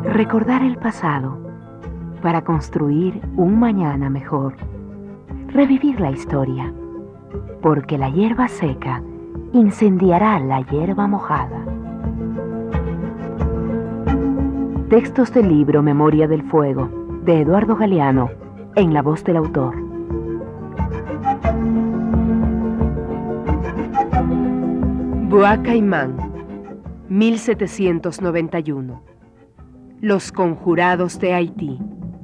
Recordar el pasado para construir un mañana mejor. Revivir la historia, porque la hierba seca incendiará la hierba mojada. Textos del libro Memoria del Fuego, de Eduardo Galeano, en la voz del autor. Bois Caimán, 1791. Los conjurados de Haití.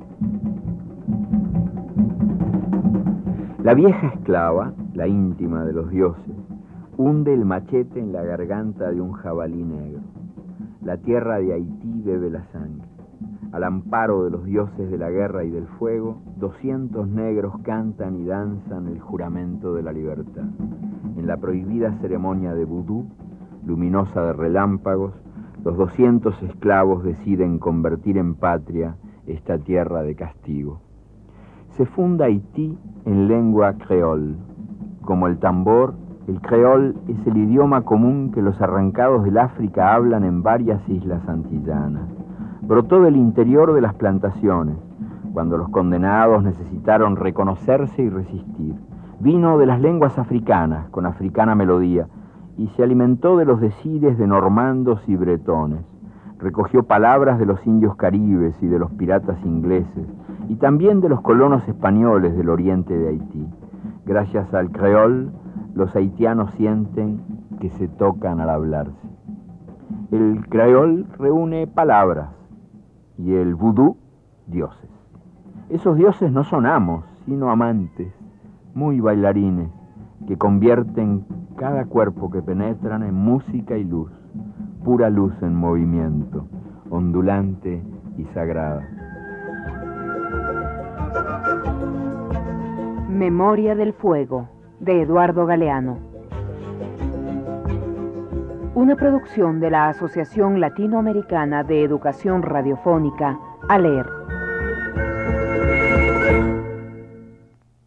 La vieja esclava, la íntima de los dioses, hunde el machete en la garganta de un jabalí negro. La tierra de Haití bebe la sangre. Al amparo de los dioses de la guerra y del fuego, 200 negros cantan y danzan el juramento de la libertad. En la prohibida ceremonia de vudú, luminosa de relámpagos, los 200 esclavos deciden convertir en patria esta tierra de castigo. Se funda Haití en lengua creol. Como el tambor, el creol es el idioma común que los arrancados del África hablan en varias islas antillanas. Brotó del interior de las plantaciones, cuando los condenados necesitaron reconocerse y resistir. Vino de las lenguas africanas, con africana melodía, y se alimentó de los decires de normandos y bretones. Recogió palabras de los indios caribes y de los piratas ingleses, y también de los colonos españoles del oriente de Haití. Gracias al creol, los haitianos sienten que se tocan al hablarse. El creol reúne palabras y el vudú, dioses. Esos dioses no son amos, sino amantes, muy bailarines, que convierten cada cuerpo que penetran en música y luz, pura luz en movimiento, ondulante y sagrada. Memoria del Fuego, de Eduardo Galeano. Una producción de la Asociación Latinoamericana de Educación Radiofónica, ALER.